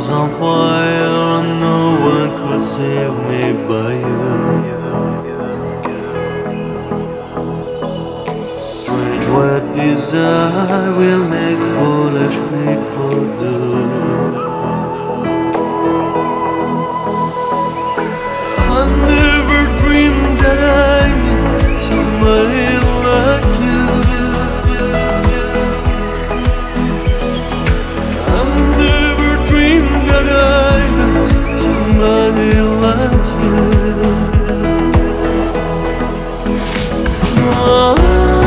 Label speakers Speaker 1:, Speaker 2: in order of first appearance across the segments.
Speaker 1: was on fire, no one could save me but you. Strange what desire will make foolish people do. I never dreamed that I knew somebody like you. I never dreamed that I knew somebody like you. No,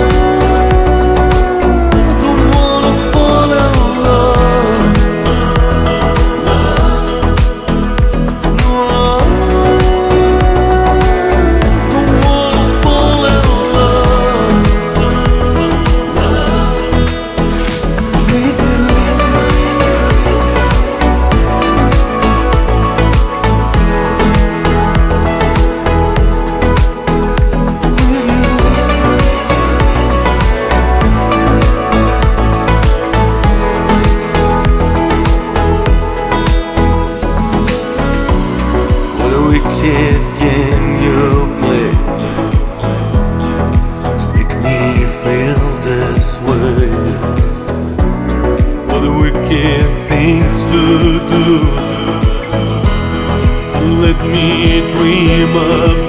Speaker 1: wicked game you play to make me feel this way. What the wicked things to do to let me dream of